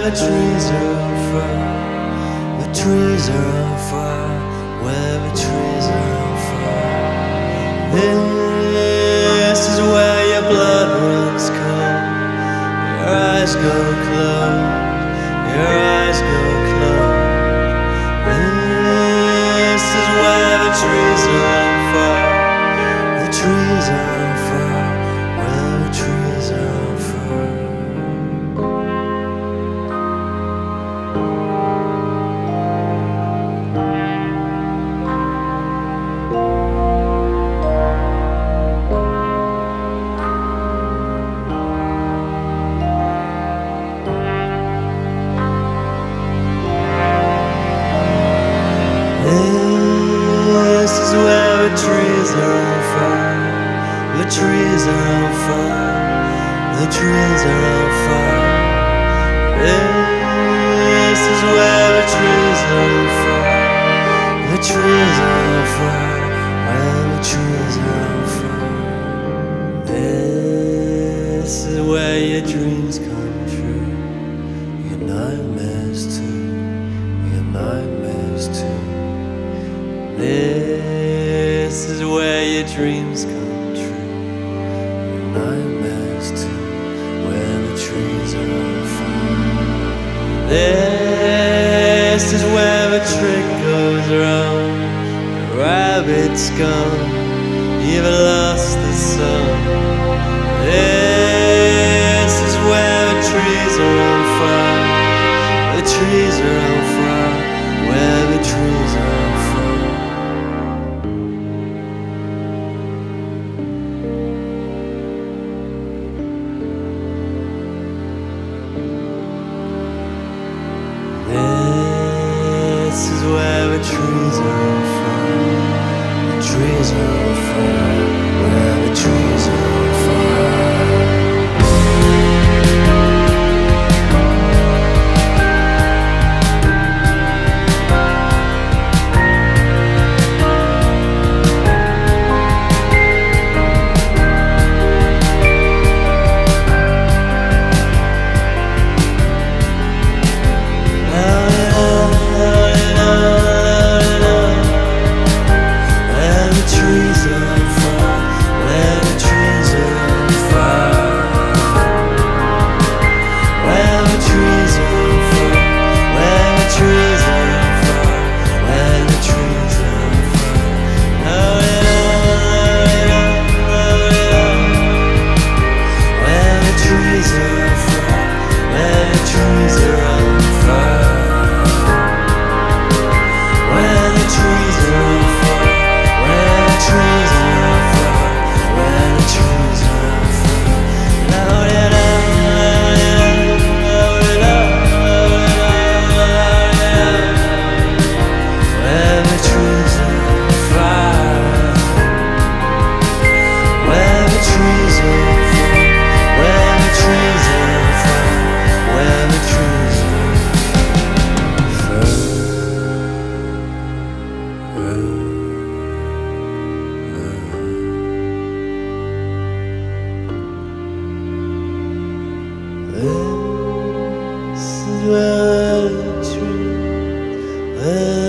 the trees are on fire. The trees are on fire. Where the trees are on fire. This is where your blood runs cold. Your eyes go closed. Your eyes go closed. This is where the trees are on fire. The trees are on fire. Where the trees are on fire. This is where the trees are on fire. The trees are on fire. The trees are on fire. This is where the trees are on fire. The trees are on fire. Where the trees are on fire. This is where your dreams come true. Your nightmares too. Your nightmares too. This is where your dreams come true. Your nightmares too. Where the trees are on fire. This is where the trick goes wrong. The rabbit's gone. You've lost the sun. This is where the trees are on fire. The trees are on fire. Where the trees are on fire. This is where the trees are on fire. The trees are on fire. Where the trees are on fire. This is where the trees